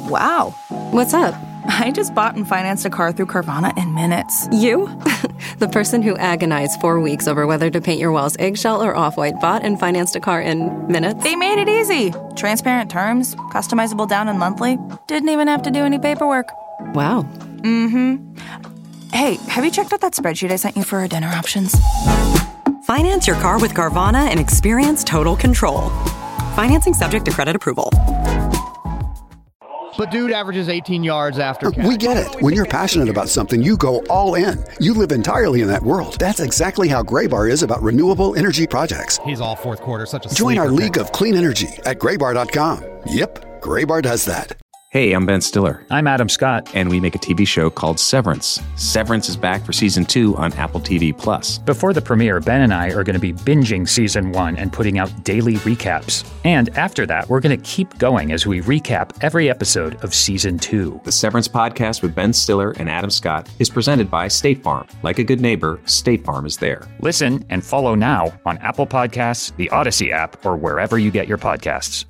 Wow. What's up? I just bought and financed a car through Carvana in minutes. You? The person who agonized 4 weeks over whether to paint your walls eggshell or off-white bought and financed a car in minutes? They made it easy. Transparent terms, customizable down and monthly. Didn't even have to do any paperwork. Wow. Mm-hmm. Hey, have you checked out that spreadsheet I sent you for our dinner options? Finance your car with Carvana and experience total control. Financing subject to credit approval. But dude averages 18 yards after catch. We get it. When you're passionate about something, you go all in. You live entirely in that world. That's exactly how Graybar is about renewable energy projects. He's all fourth quarter, such a Join our sleeper league pick. of clean energy at graybar.com. Yep, Graybar does that. Hey, I'm Ben Stiller. I'm Adam Scott. And we make a TV show called Severance. Severance is back for season 2 on Apple TV+. Before the premiere, Ben and I are going to be binging season 1 and putting out daily recaps. And after that, we're going to keep going as we recap every episode of season 2. The Severance podcast with Ben Stiller and Adam Scott is presented by State Farm. Like a good neighbor, State Farm is there. Listen and follow now on Apple Podcasts, the Odyssey app, or wherever you get your podcasts.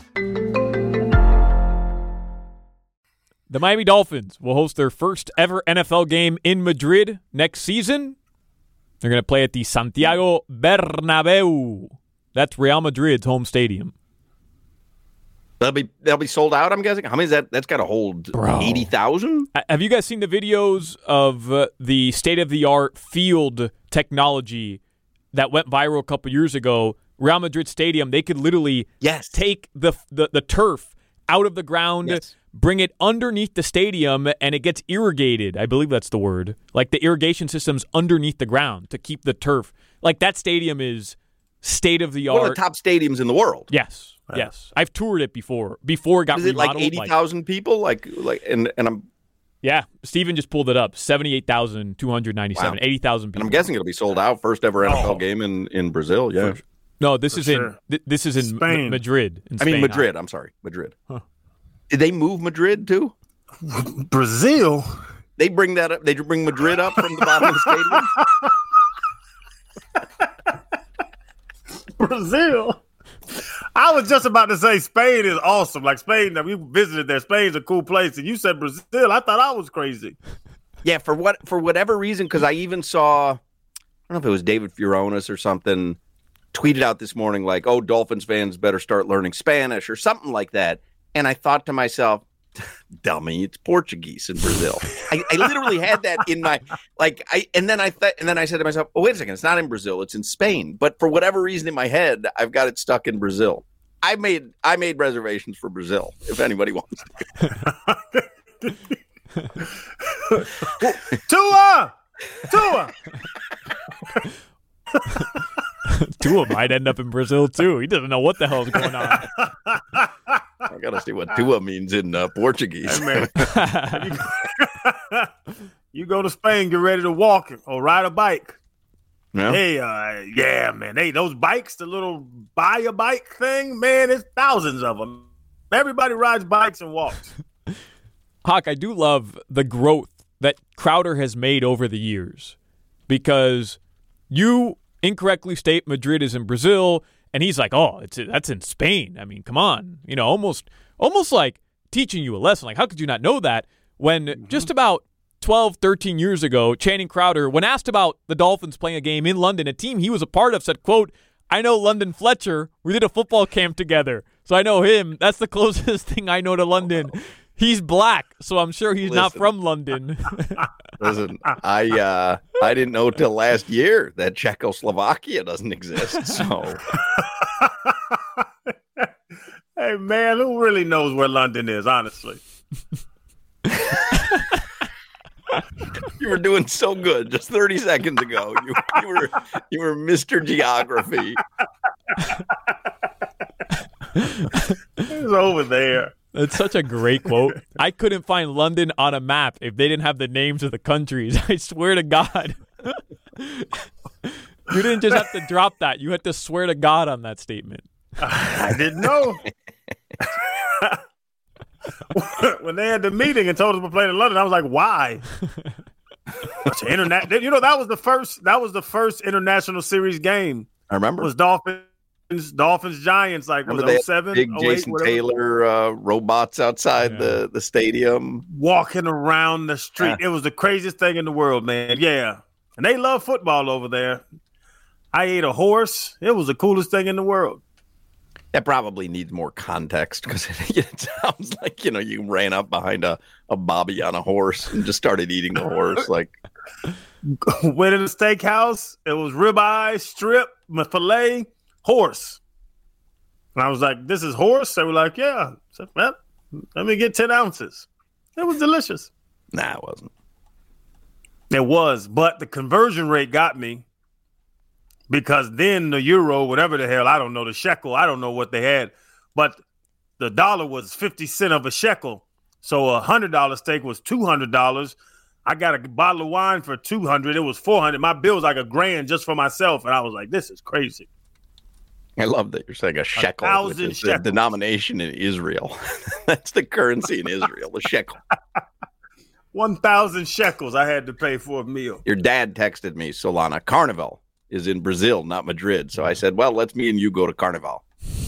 The Miami Dolphins will host their first ever NFL game in Madrid next season. They're going to play at the Santiago Bernabeu. That's Real Madrid's home stadium. They'll be sold out, I'm guessing. How many is that? That's got to hold 80,000? Have you guys seen the videos of the state-of-the-art field technology that went viral a couple years ago? Real Madrid Stadium, they could literally take the turf out of the ground, bring it underneath the stadium, and it gets irrigated. I believe that's the word. Like the irrigation system's underneath the ground to keep the turf. Like that stadium is state-of-the-art. One of the top stadiums in the world. Yes, yes. I've toured it before it got remodeled. Is it like 80,000 people? And I'm... Yeah, Steven just pulled it up. 78,297. Wow. 80,000 people. And I'm guessing it'll be sold out. First ever NFL game in Brazil, yeah. No, this is in Spain. Madrid. In Spain. Madrid. I'm sorry, Madrid. Huh. Did they move Madrid too? Brazil. They bring that up. They bring Madrid up from the bottom of the stadium. Brazil. I was just about to say Spain is awesome. Like Spain, we visited there. Spain's a cool place, and you said Brazil. I thought I was crazy. Yeah, for whatever reason, because I even saw, I don't know if it was David Furones or something, tweeted out this morning like, "Oh, Dolphins fans better start learning Spanish" or something like that. And I thought to myself, dummy, it's Portuguese in Brazil. I literally had that in my and then I said to myself, oh, wait a second, it's not in Brazil, it's in Spain. But for whatever reason in my head, I've got it stuck in Brazil. I made reservations for Brazil, if anybody wants to. Tua! Tua might end up in Brazil too. He doesn't know what the hell is going on. I gotta see what Tua means in Portuguese. Hey, man. You go to Spain, get ready to walk or ride a bike. Yeah. Hey, man. Hey, those bikes, the little buy a bike thing, man, there's thousands of them. Everybody rides bikes and walks. Hawk, I do love the growth that Crowder has made over the years, because you incorrectly state Madrid is in Brazil, and he's like, oh, that's in Spain. I mean, come on. You know, almost like teaching you a lesson. Like, how could you not know that when just about 12, 13 years ago, Channing Crowder, when asked about the Dolphins playing a game in London, a team he was a part of, said, quote, I know London Fletcher. We did a football camp together, so I know him. That's the closest thing I know to London. He's black, so I'm sure he's not from London. Listen, I didn't know till last year that Czechoslovakia doesn't exist. So, hey man, who really knows where London is? Honestly, you were doing so good just 30 seconds ago. You were Mr. Geography. It's over there. It's such a great quote. I couldn't find London on a map if they didn't have the names of the countries. I swear to God. You didn't just have to drop that. You had to swear to God on that statement. I didn't know. When they had the meeting and told us we're playing in London, I was like, why? That was the first international series game. I remember. It was Dolphins Dolphins, Giants, like Remember was they 07, had big 08, Jason whatever. Taylor robots outside the stadium. Walking around the street. Yeah. It was the craziest thing in the world, man. Yeah. And they love football over there. I ate a horse. It was the coolest thing in the world. That probably needs more context because it sounds like, you ran up behind a bobby on a horse and just started eating the horse. Like, Went in a steakhouse. It was ribeye, strip, filet, horse. And I was like, this is horse? They were like, yeah. I said, well, let me get 10 ounces. It was delicious. nah, it wasn't. It was, but the conversion rate got me because then the euro, whatever the hell, I don't know, the shekel, I don't know what they had, but the dollar was 50 cents of a shekel. So a $100 steak was $200. I got a bottle of wine for $200. It was $400. My bill was like $1,000 just for myself. And I was like, this is crazy. I love that you're saying a shekel, which is the shekels. denomination in Israel. That's the currency in Israel, the shekel. 1,000 shekels I had to pay for a meal. Your dad texted me, Solana, Carnival is in Brazil, not Madrid. So I said, well, let's me and you go to Carnival.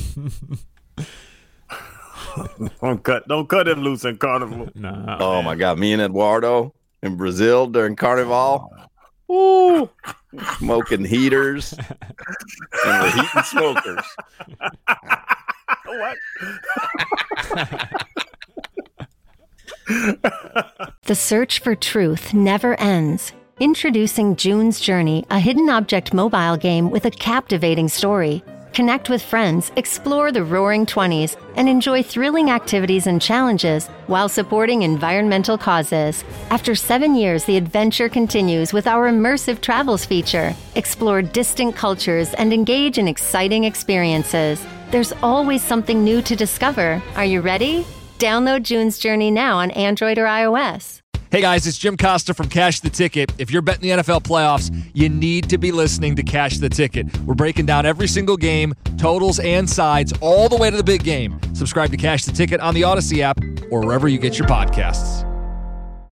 Don't cut him loose in Carnival. Nah, Oh, man. my God. Me and Eduardo in Brazil during Carnival. Ooh, smoking heaters. And we're heating smokers. What? The search for truth never ends. Introducing June's Journey, a hidden object mobile game with a captivating story. Connect with friends, explore the Roaring 20s, and enjoy thrilling activities and challenges while supporting environmental causes. After 7 years, the adventure continues with our immersive travels feature. Explore distant cultures and engage in exciting experiences. There's always something new to discover. Are you ready? Download June's Journey now on Android or iOS. Hey guys, it's Jim Costa from Cash the Ticket. If you're betting the NFL playoffs, you need to be listening to Cash the Ticket. We're breaking down every single game, totals and sides, all the way to the big game. Subscribe to Cash the Ticket on the Odyssey app or wherever you get your podcasts.